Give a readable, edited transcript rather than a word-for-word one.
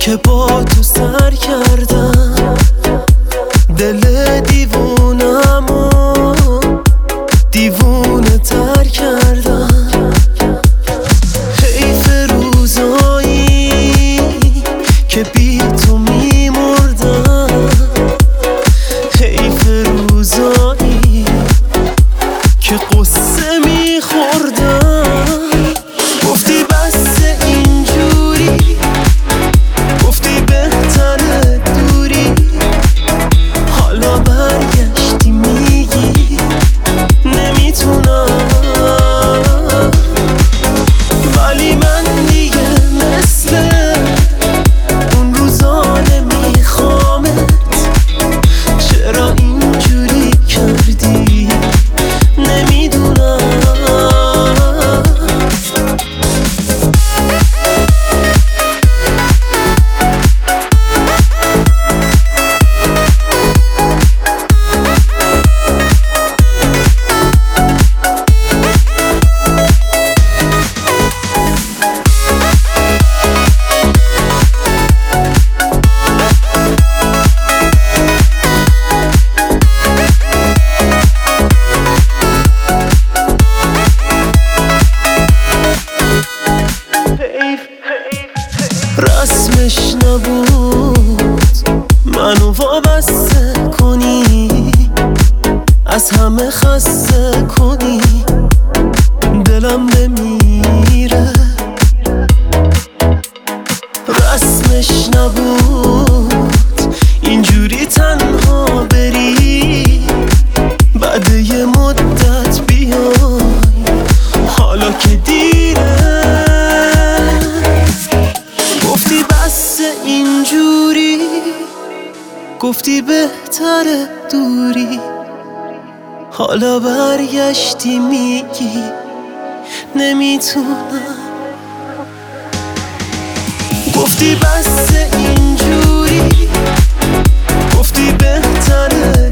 که با تو سر کردم، دل دیوونمو دیوونه تر کردم. حیف روزایی که بی تو میمردم، حیف روزایی که قصه میخوردم. گفتی بس اینجوری، گفتی بهتره دوری، حالا برگشتی میگی نمیتونم. ولی من دیگه مثل اون روزا نمیخوامت. چرا اینجوری کردی نمیدونم. رسمش نبود منو وابسته کنی، از همه خسته کنی، دلم بمیره. رسمش نبود اینجوری تنها بری، بعد یه مدت بیای، حالا که دیره. گفتی بس اینجوری، گفتی بهتره دوری، حالا برگشتی میگی نمیتونم. گفتی بس اینجوری، گفتی بهتره